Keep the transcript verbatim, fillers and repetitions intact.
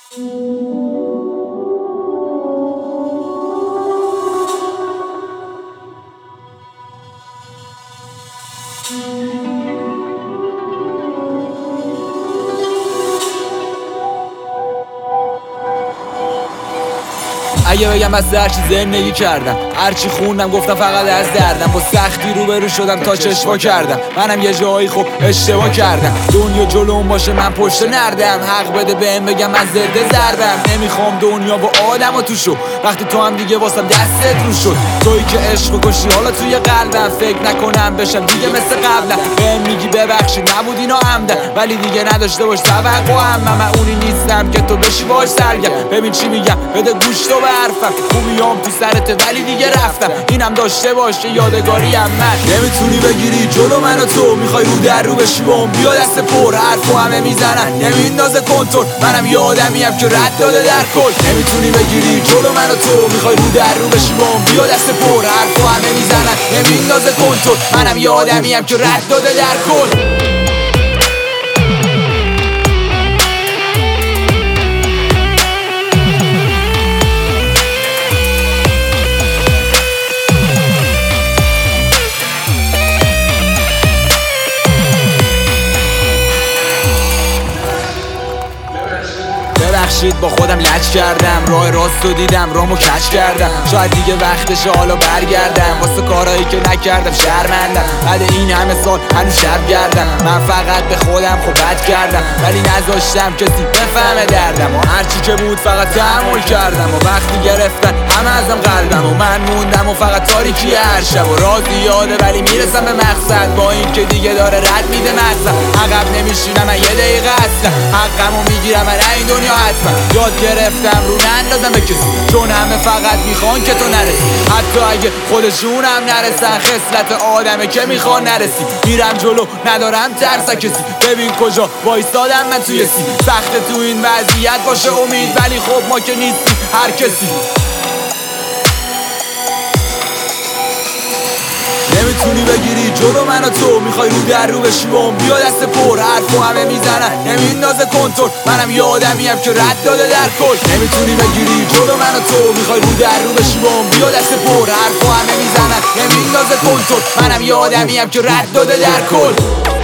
اگه بگم از هرچی زندگی کردم، هرچی خوندم گفتم فقط از دردم. با سختی روبرو شدم تا چشوا کردم، منم یه جایی خب اشتباه کردم. دنیا جلوم باشه من پشت نردم، حق بده بهم بگم من زرده ضربم. نمیخوام دنیا با آدم و تو شو، وقتی تو هم دیگه واسم دستت رو شد. تویی که عشق کشی حالا توی قلبم، فکر نکنم بشم دیگه مثل قبلم. بهم میگی ببخشید نبود اینا عمدن، ولی دیگه نداشته باش توقعم. من اونی نیستم که تو بشی باش سرگرم. ببین چی میگم بده گوش تو به حرفم، خوبیام تو سرت ولی دیگه رفتم. اینم داشته باشه یادگاری هم من. نمیتونی بگیری جلو من و تو، میخوای رو در رو بشی بام بیا دست پر. حرفو همه میزنن نمیندازه کنترل، منم یه آدمیم که رد داده در کل. نمیتونی بگیری جلو من و تو، میخوای رو در رو بشی بام بیا دست پر. حرفو همه میزنن نمیندازه کنترل، منم یه آدمیم که رد داده در کل. ببخشید با خودم لج کردم، راه راستو دیدم رامو کج کردم. شاید دیگه وقتشه حالا برگردم، واسه کارهایی که نکردم شرمندم. بعد این همه سال هنوز شب گردم، من فقط به خودم خب بد کردم، ولی نذاشتم کسی بفهمه دردم. و هرچی که بود فقط تحمل کردم، و وقتی گرفتن همه ازم قلبم و من موندم و فقط تاریکی هر شب. و رازی یاده ولی میرسم به مقصد، با این که دیگه داره رد میده مغزم. عقب نمیشینم من یه دقیقه هستم، حقمو میگیرم من این دنیا حتما. یاد گرفتم رو نندازم به کسی، چون همه فقط میخوان که تو نرسی، حتی اگه خودشون هم نرسن. خصلت آدمه که میخوان نرسی، میرم جلو ندارم ترس کسی. ببین کجا وایستادم من توی سی، سخت تو این وضعیت باشه امید، ولی خب ما که نیستیم هر کسی. نمیتونی بگیری جلو من و تو، میخوای رو در رو بشی بام بیا دست پر. حرفو همه میزنن نمیندازه کنترل، منم یه آدمیم که رد داده در کل. نمیتونی بگیری جلو من و تو، میخوای رو در رو بشی بام بیا دست پر. حرفو همه میزنن نمیندازه کنترل، منم یه آدمیم که رد داده در کل.